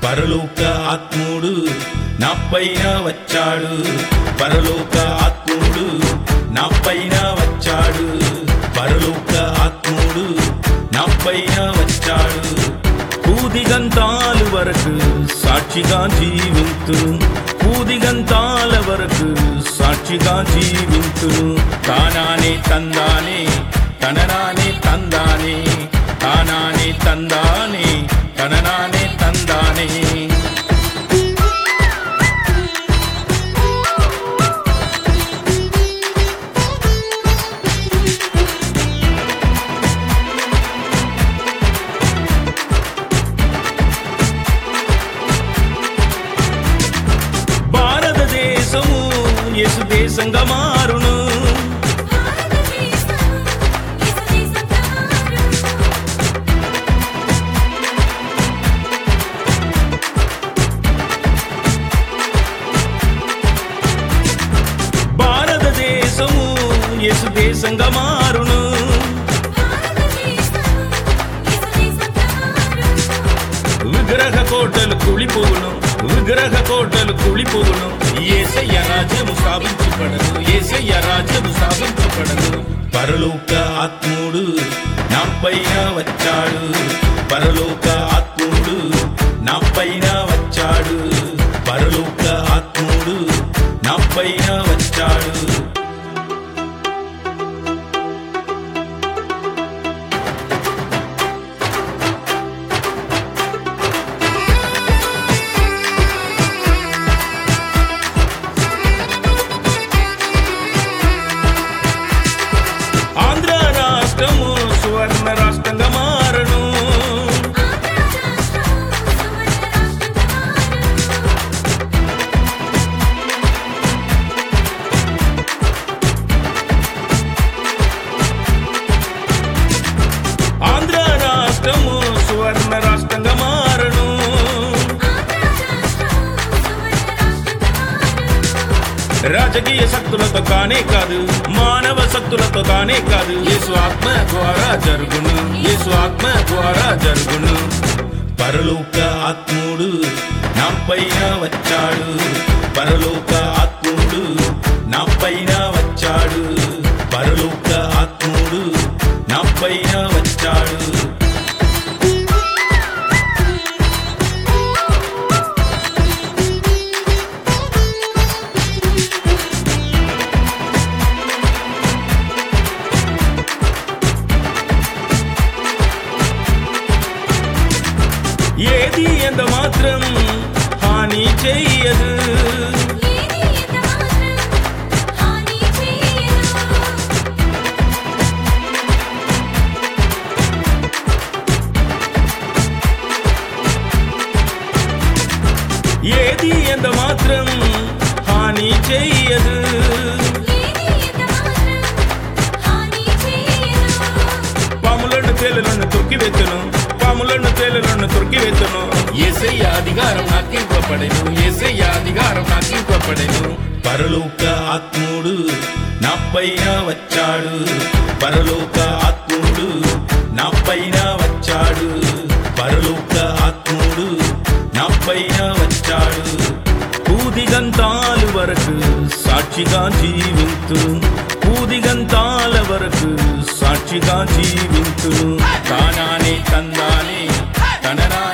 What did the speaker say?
పరలోక ఆత్ముడు నా పైన వచ్చాడు, పరలోక ఆత్ముడు నా పైన వచ్చాడు, పరలోక ఆత్ముడు నా పైన వచ్చాడు. పూదిగంతాల వరకు సాక్షిగా జీవింతును, పూదిగంతాల వరకు సాక్షిగా జీవింతును. తానానే తందానే తననానే తందానే, తానానే తందానే తననానే తందానే. భారతదేశము యేసు దేశంగా మారును, భారతదేశము యేసు దేశంగా మారును. విగ్రహ కోటలు కూలిపోవును, విగ్రహ కోటలు కూలిపోవును. యేసయ్య రాజ్యము స్థాపించబడను, యేసయ్య రాజ్యము స్థాపించబడను. పరలోక ఆత్ముడు నా పైన వచ్చాడు, పరలోక ఆత్ముడు నా పైన వచ్చాడు, పరలోక ఆత్ముడు నా పైన వచ్చాడు. ఆంధ్ర రాష్ట్రము సువర్ణ రాష్ట్రంగా మారను, ఆంధ్ర రాష్ట్రము సువర్ణ రాష్ట్రంగా మారను. రాజకీయ శక్తులతో కానే కాదు, మానవ శక్తులతో కానే కాదు, యేసు ఆత్మ ద్వారా జరుగును, యేసు ఆత్మ ద్వారా జరుగును. పరలోక ఆత్ముడు నా పైన వచ్చాడు, పరలోక ఆత్ముడు నా పైన వచ్చాడు, పరలోక ఆత్ముడు నా పైన వచ్చాడు. ఏది ఎంత మాత్రం హాని చెయ్యదు, ఏది ఎంత మాత్రం హాని చెయ్యదు. పాములను తేలులను తొక్కివెత్తును, పాములను తేలులను తొక్కివెత్తును. యేసయ్య అధికారం నాకు ఇవ్వబడెను, యేసయ్య అధికారం నాకు ఇవ్వబడెను. పరలోక ఆత్ముడు నా పైన వచ్చాడు, పరలోక ఆత్ముడు నా పైన వచ్చాడు, పరలోక ఆత్ముడు నా పైన వచ్చాడు. పూదిగంతాల వరకు సాక్షిగా జీవింతును, పూదిగంతాల వరకు సాక్షిగా జీవింతును. తానానే తందానే తననా